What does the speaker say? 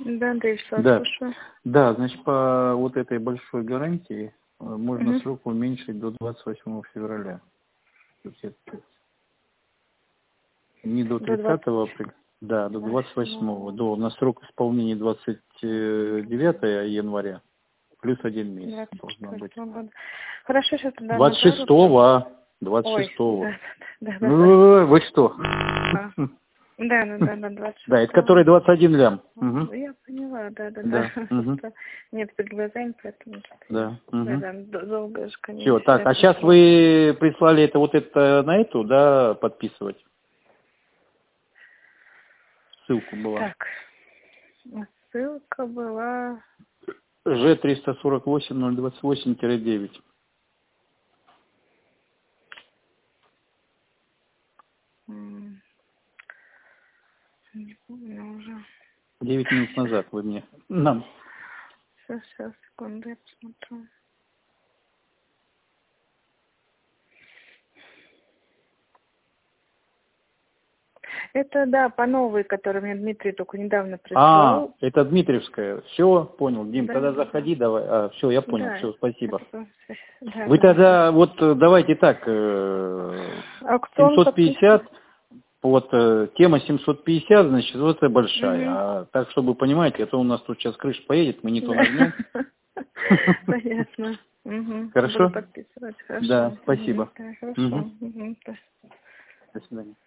Да, Андрей Вячеславович, Да. слушаю. Да, значит, по вот этой большой гарантии можно Мгм. срок уменьшить до 28 февраля. То есть не до До 30 апреля, да, до 28-го. 28-го. На срок исполнения 29 января, плюс 1 месяц должно быть. 24 года. Хорошо, сейчас тогда Назару... 26-го, Ой, 26-го. да. Вы что? Да, 26. Да, это который 21 лям. Мгм. Я поняла, да. Да. Мгм. Просто нет перед глазами, поэтому... Да. Мгм. Да, долго же, Все, конечно. так, а сейчас вы прислали это вот это на эту, да, подписывать? Ссылку была. Так, ссылка была... Ж-348-028-9. Не помню уже. 9 минут назад вы мне. Нам. Сейчас, секунду, я посмотрю. Это, да, по новой, которую мне Дмитрий только недавно прислал. Это Дмитриевская. Все, понял. Дим, Да, тогда да. заходи, давай. Все, я понял. Да. Все, спасибо. Да, Вы тогда, вот, давайте так, Аукцион подписан. 750, вот, тема 750, значит, вот это большая. Угу. А так, чтобы, понимаете, это у нас тут сейчас крыша поедет, мы не то нажмем. Понятно. Угу. Буду Хорошо? подписывать. Хорошо. Да, спасибо. Да, хорошо. Мгм. Угу. До свидания.